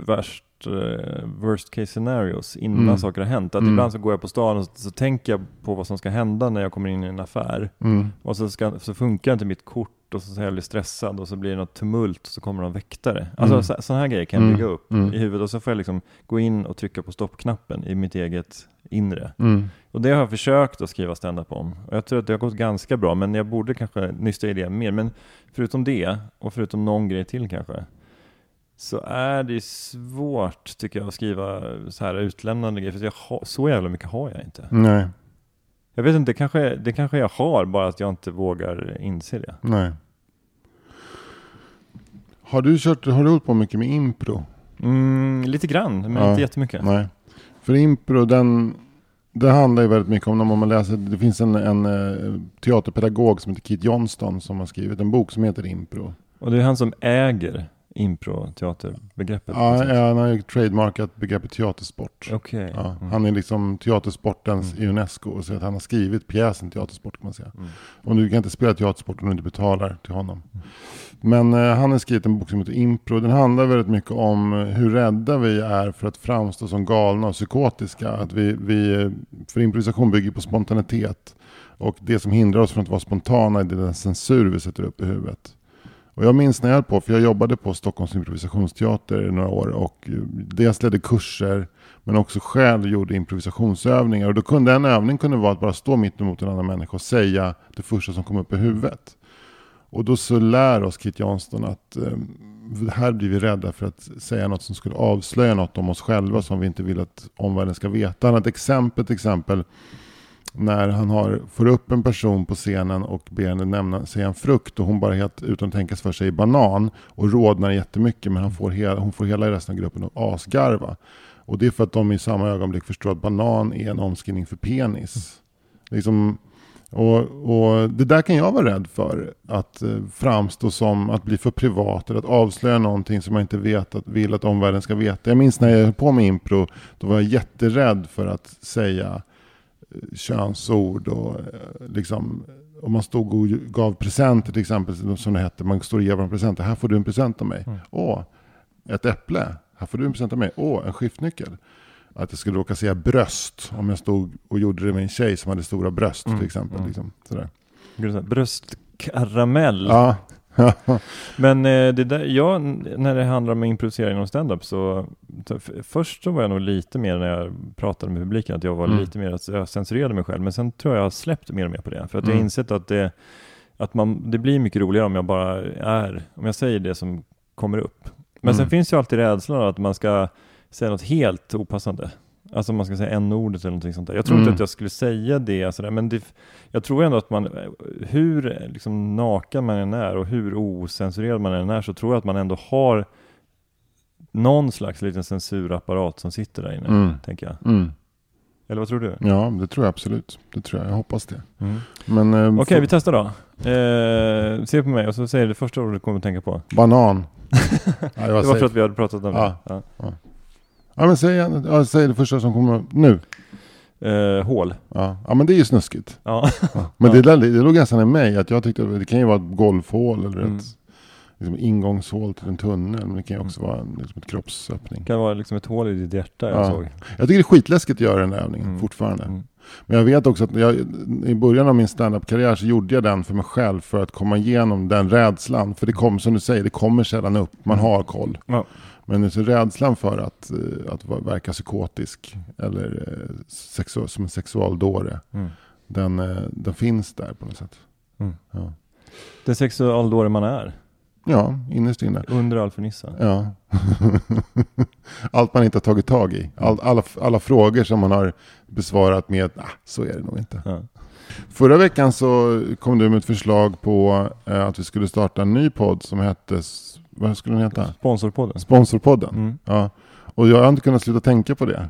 worst case scenarios innan saker har hänt. Att ibland så går jag på stan och så tänker jag på vad som ska hända när jag kommer in i en affär. Och så funkar inte mitt kort och så är jag blir stressad och så blir det något tumult och så kommer någon väktare. Alltså sådana här grejer kan jag bygga upp i huvudet, och så får jag liksom gå in och trycka på stoppknappen i mitt eget inre. Och det har jag försökt att skriva stand-up om. Och jag tror att det har gått ganska bra, men jag borde kanske nysta i det mer. Men förutom det, och förutom någon grej till kanske, så är det svårt tycker jag att skriva så här utlämnande grejer, för så jävla mycket har jag inte. Nej. Jag vet inte, det kanske jag har, bara att jag inte vågar inse det. Nej. Har du hållit på mycket med impro? Lite grann, men inte jättemycket. Nej. För impro, det handlar ju väldigt mycket om, när man läser, det finns en teaterpedagog som heter Keith Johnston som har skrivit en bok som heter Impro. Och det är han som äger impro-teaterbegreppet. Ja, han har ju trademarkat begreppet teatersport. Okay. Ja, han är liksom teatersportens i UNESCO, så att han har skrivit pjäsen teatersport, kan man säga. Och du kan inte spela teatersport om du inte betalar till honom. Men han har skrivit en bok som heter Impro. Den handlar väldigt mycket om hur rädda vi är för att framstå som galna och psykotiska. Att för improvisation bygger på spontanitet. Och det som hindrar oss från att vara spontana är den censur vi sätter upp i huvudet. Och jag minns när jag höll på, för jag jobbade på Stockholms improvisationsteater i några år och dels ledde kurser men också själv gjorde improvisationsövningar. Och då kunde en övning vara att bara stå mitt emot en annan människa och säga det första som kom upp i huvudet. Och då så lär oss Kit Johnston att här blir vi rädda för att säga något som skulle avslöja något om oss själva som vi inte vill att omvärlden ska veta. Han har ett exempel när han får upp en person på scenen och ber henne säga en frukt och hon bara helt utan att tänka sig för sig banan och rodnar jättemycket, men hon får hela resten av gruppen att asgarva. Och det är för att de i samma ögonblick förstår att banan är en omskrivning för penis. Liksom, och det där kan jag vara rädd för, att framstå som att bli för privat eller att avslöja någonting som jag inte vill att omvärlden ska veta. Jag minns när jag höll på med impro, då var jag jätterädd för att säga könsord och liksom, om man stod och gav presenter till exempel, som det hette, man står och ger en present, här får du en present av mig. Ett äpple, här får du en present av mig. En skiftnyckel. Att jag skulle råka säga bröst om jag stod och gjorde det med en tjej som hade stora bröst till exempel. Liksom, sådär. Bröstkaramell. Ja. Men det där, när det handlar om improvisering inom stand-up så först så var jag nog lite mer när jag pratade med publiken att jag var lite mer att jag censurerade mig själv, men sen tror jag släppt mer och mer på det, för att jag har insett att det blir mycket roligare om jag säger det som kommer upp. Men sen finns ju alltid rädslan att man ska säga något helt opassande. Alltså man ska säga n-ordet eller någonting sånt där. Jag tror inte att jag skulle säga det sådär, men jag tror ändå att man, hur liksom naken man än är och hur osensurerad man än är, så tror jag att man ändå har någon slags liten censurapparat som sitter där inne, tänker jag. Eller vad tror du? Ja, det tror jag absolut. Det tror jag hoppas det. Men Okej, vi testar då. Se på mig och så säger det första ordet du kommer att tänka på. Banan. Det var för att vi hade pratat om det. Ja, men säg det första som kommer nu. Hål. Ja, men det är ju snuskigt. Ja. Men det låg nästan i mig att jag tyckte att det kan ju vara ett golfhål eller ett liksom ingångshål till en tunnel, men det kan ju också vara liksom ett kroppsöppning. Det kan vara liksom ett hål i ditt hjärta, jag såg. Jag tycker det är skitläskigt att göra den där övningen fortfarande. Men jag vet också att i början av min stand-up-karriär så gjorde jag den för mig själv för att komma igenom den rädslan. För det kommer, som du säger, det kommer sällan upp. Man har koll. Ja. Men det är så rädslan för att verka psykotisk eller som en sexualdåre. Den finns där på något sätt. Ja. Den sexualdåre man är. Ja, innerst inne. Under all fernissa. Ja. Allt man inte har tagit tag i. Alla frågor som man har besvarat med så är det nog inte. Ja. Förra veckan så kom du med ett förslag på att vi skulle starta en ny podd som hette, vad skulle den heta? Sponsorpodden. Ja. Och jag har inte kunnat sluta tänka på det.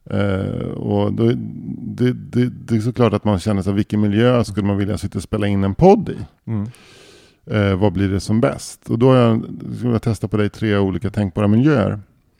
Och då, det är såklart att man känner sig, vilken miljö skulle man vilja sitta och spela in en podd i? Vad blir det som bäst? Och då har jag testat på dig 3 olika tänkbara miljöer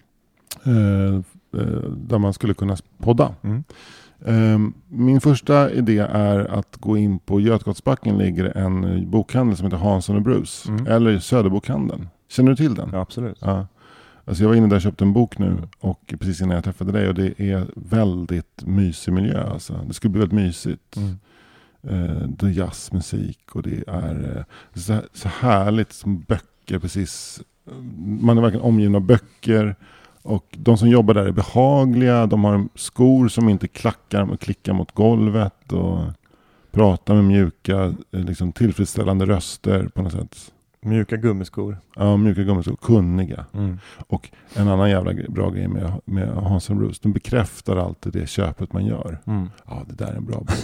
där man skulle kunna podda. Min första idé är att gå in på Götgatsbacken ligger en bokhandel som heter Hansson och Bruce eller Söderbokhandeln. Känner du till den? Ja, absolut. Ja. Alltså jag var inne där och köpte en bok nu och precis innan jag träffade dig, och det är väldigt mysig miljö. Alltså. Det skulle bli väldigt mysigt. Det är jazzmusik och det är så härligt som böcker precis. Man är verkligen omgiven av böcker och de som jobbar där är behagliga. De har skor som inte klickar mot golvet och pratar med mjuka, liksom tillfredsställande röster på något sätt. Mjuka gummiskor. Ja, mjuka gummiskor. Kunniga. Och en annan jävla bra grej med Hansson Bruce. De bekräftar alltid det köpet man gör. Ja, det där är en bra bok.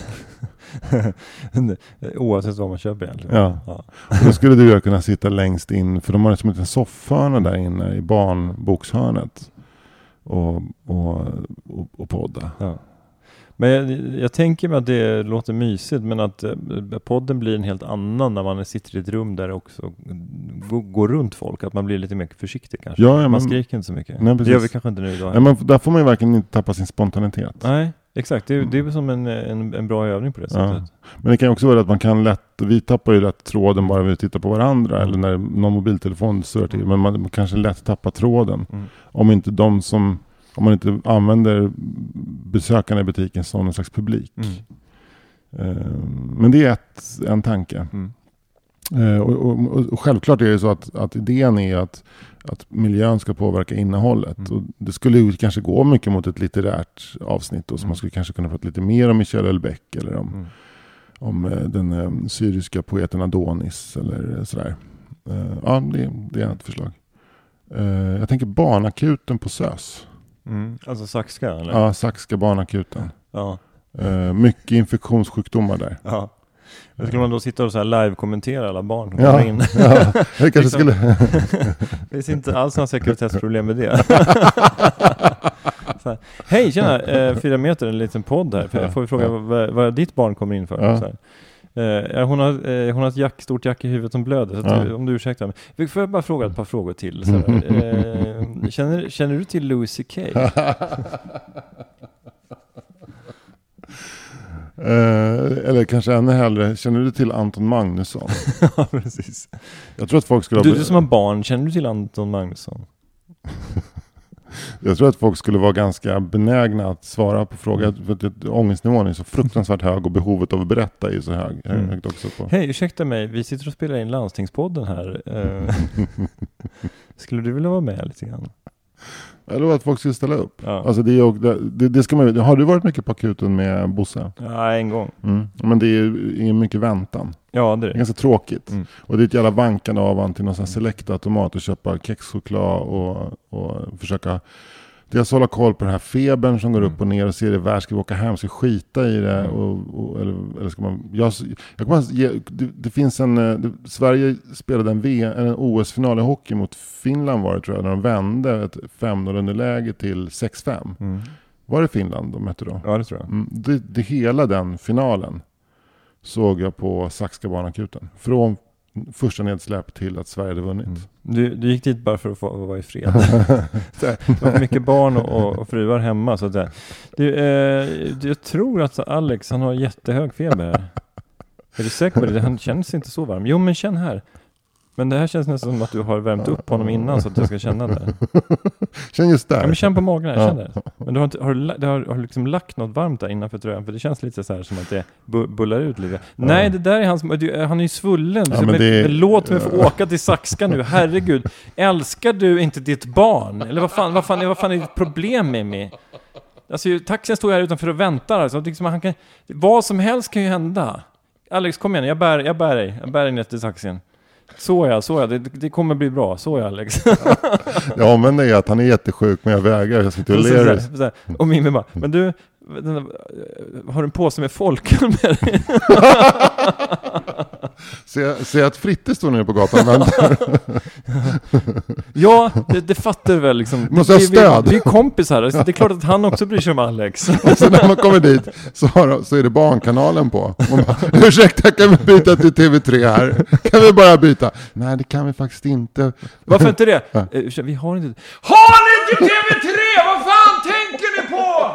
Oavsett vad man köper egentligen. Ja. Och då skulle du kunna sitta längst in. För de har liksom en soffhörna där inne i barnbokshörnet. Och podda. Ja. Men jag tänker mig att det låter mysigt, men att podden blir en helt annan när man sitter i ett rum där också går runt folk. Att man blir lite mer försiktig kanske. Ja, man skriker inte så mycket. Nej, det gör vi kanske inte nu idag. Ja, men där får man ju verkligen inte tappa sin spontanitet. Nej, exakt. Det är som en bra övning på det sättet. Men det kan också vara att man kan vi tappar ju lätt tråden bara vi tittar på varandra eller när någon mobiltelefon stör till. Men man kanske lätt tappar tråden. Om man inte använder besökarna i butiken som någon slags publik. Men det är en tanke. Och självklart är det så att idén är att miljön ska påverka innehållet. Och det skulle ju kanske gå mycket mot ett litterärt avsnitt. Och så man skulle kanske kunna prata lite mer om Michel Houellebecq eller om den syriska poeten Adonis eller sådär. Ja, det är ett förslag. Jag tänker barnakuten på SÖS. Alltså Saxka eller? Ja, Saxka barnakuten. Ja. Mycket infektionssjukdomar där. Ja. Skulle man då sitta och så här live-kommentera alla barn som kommer in? Ja, det kanske skulle. Det finns inte alls några sekretessproblem med det. Hej, tjena, 4 meter, en liten podd här. Får vi fråga vad ditt barn kommer in för? Ja. Så här. Hon har ett stort jack i huvudet som blöder. Så att, om du ursäktar mig. Får jag bara fråga ett par frågor till? Så känner du till Louis CK? Eller kanske ännu hellre, känner du till Anton Magnusson? Ja, precis. Jag tror att folk skulle du som har barn, känner du till Anton Magnusson? Jag tror att folk skulle vara ganska benägna att svara på frågan. För att ångestnivån är så fruktansvärt hög och behovet av att berätta är så högt också på. Hej, ursäkta mig, vi sitter och spelar in Landstingspodden här. Skulle du vilja vara med lite grann? Eller att folk skulle ställa upp. Ja. Alltså det ska man, har du varit mycket på akuten med Bosse? Ja, en gång. Men det är mycket väntan. Ja, det är ganska tråkigt. Och det är ett jävla vankande av till någon sån här select-automat och köpa kexchoklad och försöka dels hålla koll på den här febern som går upp och ner och se det värst. Ska vi åka hem, ska vi skita i det eller ska man... Jag kommer ge, det finns Sverige spelade en OS-final i hockey mot Finland var det, tror jag, när de vände ett 5-0 underläge till 6-5. Var det Finland de mötte då? Ja, det tror jag. Det hela den finalen såg jag på Saxka barnakuten. Från första nedsläpp till att Sverige hade vunnit. Du gick dit bara för att få vara i fred. Det var mycket barn och fruar hemma. Så att jag tror att Alex, han har jättehög feber här. Är du säker på det? Han känns inte så varm. Jo, men känn här. Men det här känns nästan som att du har värmt upp honom innan så att jag ska känna det. Känn just där. Ja, men känn på magen här, känn det. Men du har liksom lagt något varmt där innanför tröjan, för det känns lite så här som att det bullar ut lite. Nej, det där är han är ju svullen. Ja, men låt mig få åka till Saxka nu. Herregud. Älskar du inte ditt barn? Eller vad fan är ditt problem med mig? Alltså, taxin står här utanför och väntar. Alltså, liksom, vad som helst kan ju hända. Alex, kom igen. Jag bär dig ner till taxin. Så ja, det kommer bli bra. Så ja, Alex. Ja, men det är att han är jättesjuk, men jag vägrar. Jag sitter och ler. Och min bara, men du, har du en påse med folköl med dig? Se att Fritte står nere på gatan. Ja, det fattar du väl liksom. Måste ha stöd. Vi är kompisar, alltså, det är klart att han också bryr sig om Alex. Så när man kommer dit så är det Barnkanalen på. Man bara, ursäkta, kan vi byta till TV3 här? Kan vi bara byta? Nej, det kan vi faktiskt inte. Varför inte det? Vi har inte... Har ni inte TV3? Vad fan tänker ni på?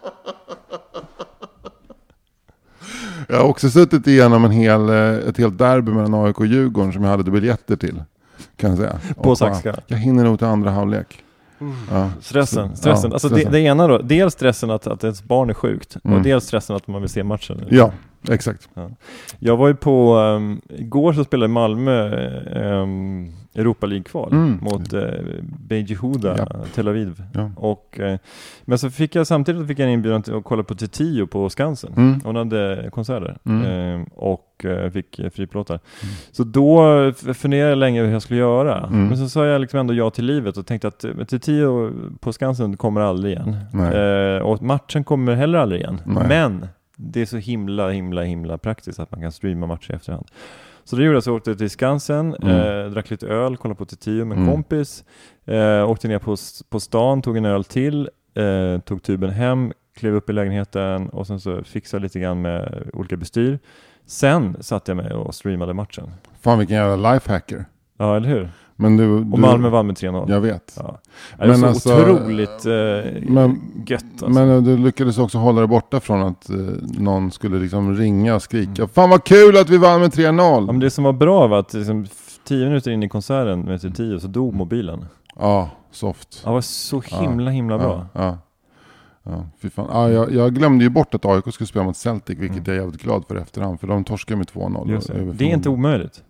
Jag har också suttit igenom ett helt derby mellan AIK och Djurgården som jag hade biljetter till, kan jag säga. På Saxka. Jag hinner nog till andra halvlek. Ja. Stressen. Alltså stressen. Det ena då, dels stressen att ens barn är sjukt och dels stressen att man vill se matchen. Ja, exakt. Ja. Jag var ju på igår så spelade Malmö Europa League-kval mot Bejihuda, Tel Aviv. Ja. Och, men så fick jag samtidigt en inbjudan till att kolla på Tio på Skansen. Hon hade konserter och fick friplåtar. Så då funderade jag länge hur jag skulle göra. Men så sa jag liksom ändå ja till livet och tänkte att Tio på Skansen kommer aldrig igen. Och matchen kommer heller aldrig igen. Nej. Men det är så himla praktiskt att man kan streama matcher i efterhand. Så det gjorde jag, så åkte till Skansen, drack lite öl, kollade på Tio med en kompis, åkte ner på stan, tog en öl till, tog tuben hem, klev upp i lägenheten och sen så fixade lite grann med olika bestyr. Sen satte jag mig och streamade matchen. Fan, vilken jävla lifehacker. Ja, eller hur? Men och Malmö vann med 3-0. Jag vet. Ja. Det är så alltså, otroligt gött. Alltså. Men du lyckades också hålla dig borta från att någon skulle liksom ringa och skrika. Fan vad kul att vi vann med 3-0. Ja, men det som var bra var att liksom, 10 minuter in i konserten med 10 så dog mobilen. Ja, soft. Det var så himla bra. Ja, fy fan. Jag glömde ju bort att AIK skulle spela mot Celtic, vilket jag är jävligt glad för efterhand. För de torskade med 2-0. Det är inte omöjligt.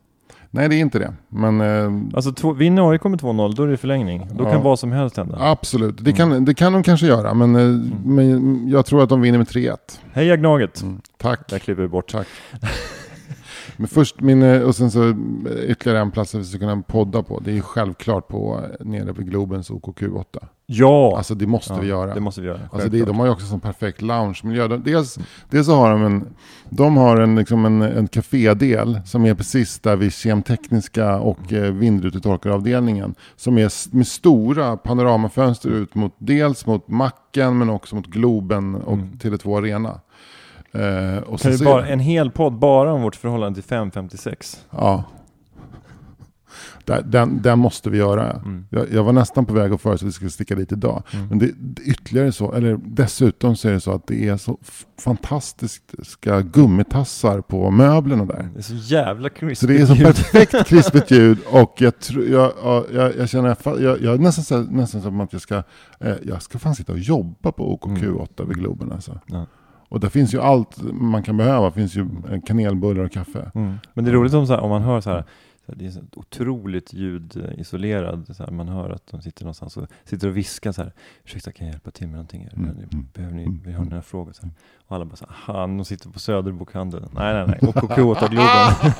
Nej, det är inte det. Men, Alltså vinner AIK med 2-0, då är det förlängning. Då kan vad som helst hända. Absolut, det kan de kanske göra. Men jag tror att de vinner med 3-1. Heja Gnaget! Tack. Där klipper vi bort. Tack. Men först och sen så ytterligare en plats att vi ska kunna podda på. Det är ju självklart nere på Globens OKQ8. Ja! Alltså det måste vi göra. Det måste vi göra. Alltså de har ju också en perfekt loungemiljö. Dels så har de har en kafédel som är precis där vid kemtekniska och vindrutetorkaravdelningen. Som är med stora panoramafönster ut dels mot Macken men också mot Globen och Tele2 Arena. Och kan vi bara, en hel podd bara om vårt förhållande till 556. Ja. Den måste vi göra. Jag var nästan på väg att föreslå att vi skulle sticka dit idag. Men det ytterligare så, eller dessutom så är det så att det är så fantastiska gummitassar på möblerna där. Det är så jävla krispigt. Så det är så perfekt krispigt ljud och jag känner jag är nästan som att jag ska fan sitta och jobba på OKQ8 vid Globen alltså. Ja. Och det finns ju allt man kan behöva. Det finns ju kanelbullar och kaffe. Men det är roligt om man hör så här. Det är så otroligt ljudisolerad. Så här, man hör att de sitter någonstans och sitter och viskar så här. Ursäkta, kan jag hjälpa till med någonting? Behöver ni ha några frågor? Så här. Och alla bara så här, de sitter på Söderbokhandeln. Nej. Och KK åt Globen.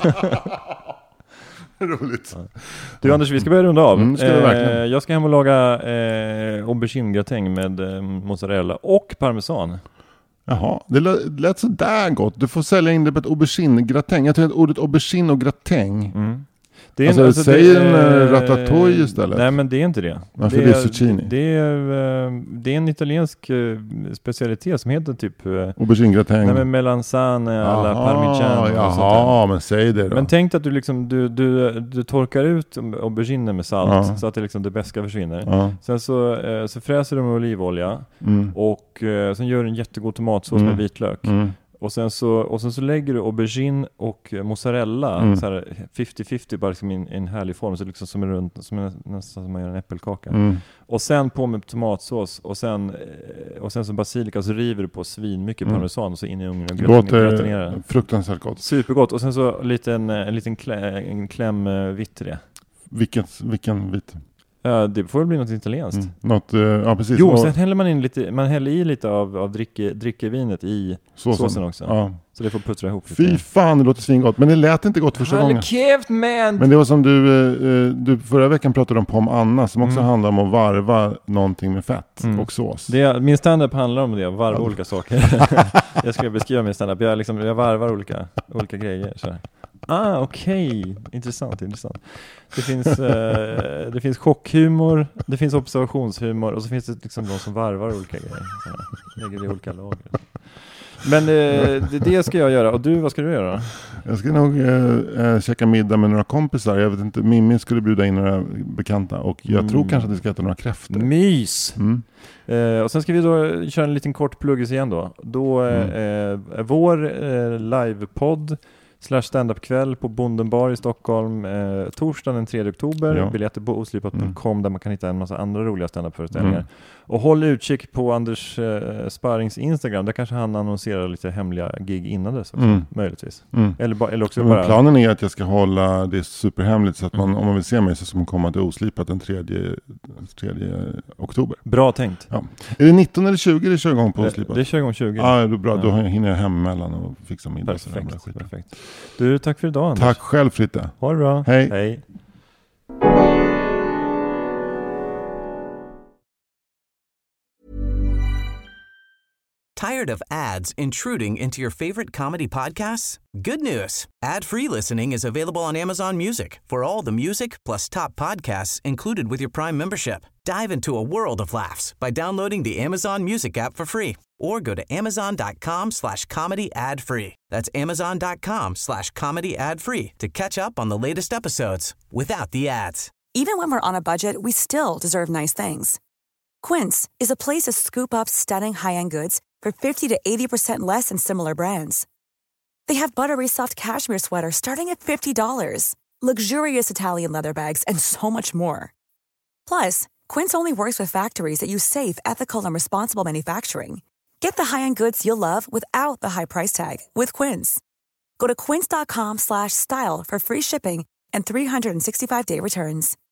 Roligt. Ja. Du Anders, vi ska börja runda av. Jag ska hem och laga aubergine-gratäng med mozzarella och parmesan. Jaha, det lät så där gott. Du får sälja in det på ett aubergine-gratäng. Jag tror att ordet aubergine och gratäng. Det är säger en ratatouille istället. Nej, men det är inte det. Varför det är zucchini? Det är en italiensk specialitet som heter typ aubergine-gratäng. Nej, men melanzane alla parmigiano. Jaha, men säg det då. Men tänk att du torkar ut aubergine med salt så att det beska försvinner. Sen så fräser du med olivolja och sen gör du en jättegod tomatsås med vitlök. Och sen så lägger du aubergine och mozzarella så här 50-50 bara liksom i en härlig form så liksom som är runt nästan som man gör en äppelkaka. Och sen på med tomatsås och sen så basilika så river du på svin mycket parmesan och så in i ugnen och gratinerar. Fruktansvärt gott. Supergott och sen så en liten kläm vitt till det. Vilken vit? Ja, det får väl bli något italienskt. Precis. Jo, sen häller man häller i lite av drickevinet i såsen också. Ja. Så det får puttra ihop lite. Fy fan, det låter svingott. Men det lät inte gott första gången. Men det var som du förra veckan pratade om Pom Anna som också handlar om att varva någonting med fett och sås. Min stand-up handlar om det, att varva olika saker. Jag ska beskriva min stand-up. Jag varvar olika grejer så här. Okej. Intressant. Det finns chockhumor, det finns observationshumor och så finns det liksom de som varvar olika grejer. Så lägger det i olika lager. Men det ska jag göra. Och du, vad ska du göra? Jag ska nog käka middag med några kompisar. Jag vet inte, Mimmi skulle bjuda in några bekanta och jag tror kanske att vi ska äta några kräftor. Mys! Och sen ska vi då köra en liten kort pluggis igen då. Då vår livepodd / stand-up-kväll på Bondenbar i Stockholm torsdagen den 3 oktober. Biljetter på oslipat.com där man kan hitta en massa andra roliga stand-up-föreställningar. Och håll utkik på Anders Sparrings Instagram. Där kanske han annonserar lite hemliga gig innan dess också, möjligtvis. Eller också bara... Planen är att jag ska hålla det superhemligt så att om man vill se mig så ska man komma till Oslipat den 3 oktober. Bra tänkt. Ja. Är det 19 eller 20 det kör igång på Oslipat? Det kör igång 20. Ja, det är bra. Då hinner jag hem emellan och fixa middag. Perfekt. Du, tack för idag, Anders. Tack själv, Fritte. Ha det bra. Hej. Tired of ads intruding into your favorite comedy podcasts? Good news. Ad-free listening is available on Amazon Music for all the music plus top podcasts included with your Prime membership. Dive into a world of laughs by downloading the Amazon Music app for free or go to amazon.com/comedy ad-free. That's amazon.com/comedy ad-free to catch up on the latest episodes without the ads. Even when we're on a budget, we still deserve nice things. Quince is a place to scoop up stunning high-end goods for 50 to 80% less than similar brands. They have buttery soft cashmere sweaters starting at $50, luxurious Italian leather bags, and so much more. Plus, Quince only works with factories that use safe, ethical, and responsible manufacturing. Get the high-end goods you'll love without the high price tag with Quince. Go to quince.com/style for free shipping and 365-day returns.